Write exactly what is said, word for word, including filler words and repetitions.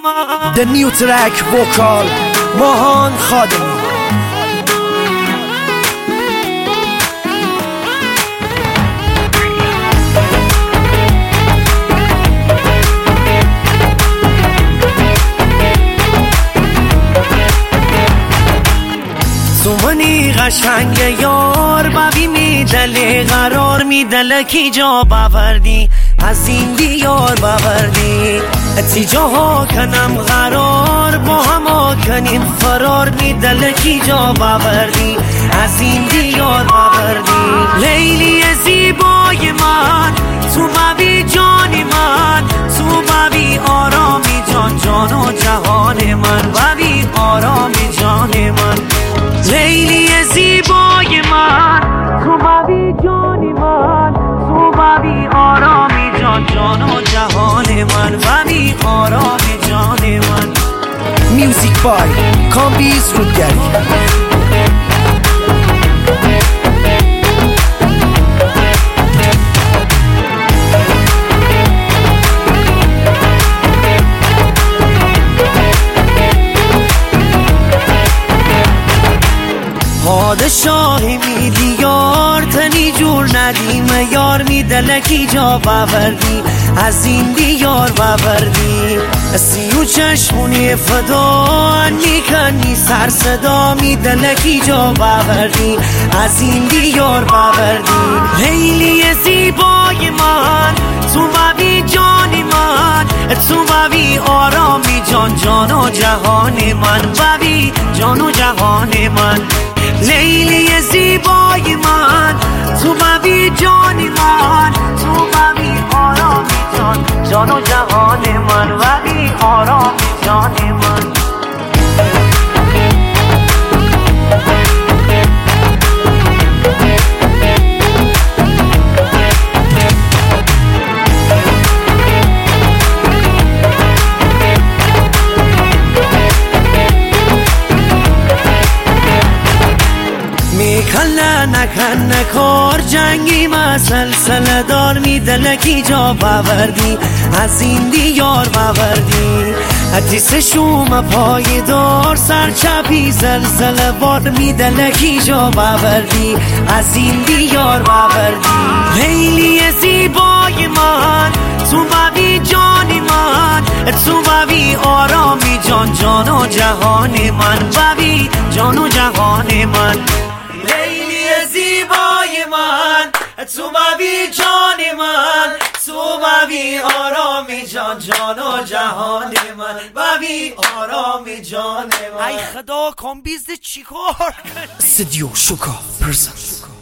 من. The new track vocal ماهان خادمی. سومنی قشنگ یار ببی میدله قرار میدله کی جا باوردی از این دیار باوردی تی جاها کنم قرار با هم کنیم فرار میدله کی جا باوردی از این دیار باوردی. لیلی زیبای من تو ببی جانی من تو ببی آرامی جان جان و جهان من ببی آرامی جان من. لیلی زیبای من تو ببی جانی من تو ببی آرامی جان جان و جهان من ببی آرامی جان من. میوزیک بای کامبیز رودگری. پادشاهی میدی یار تنی جور ندیم یار میدله کی جا باوردی از این دیار باوردی. سی و چشمونی فدا نیکنی سر صدا میدله کی جا باوردی از این دیار باوردی. لیلی زیبای من تو ببی جانی من تو ببی آرامی جان جان و جهان من ببی جان و جهان من. لیلی زیبای من تو ببی جانی من تو ببی آرامی جان جان و جهان من ببی آرامی جان من. میکنه نکنه کار جنگی مسلسل دار میدله کی جا باوردی از این دیار باوردی. حدیث شوم پای دار سرچپی زلزله بار میدله کی جا باوردی از این دیار باوردی. لیلی زیبای من تو ببی جانی من تو ببی آرامی جان جان و جهان من ببی جان و جهان من. لیلی زیبای من تو ببی جانی من تو ببی آرامی جان جان و جهان من ببی آرامی جان من. ای خدا کامبیز چیکار؟ استودیو شوکا پرزنت.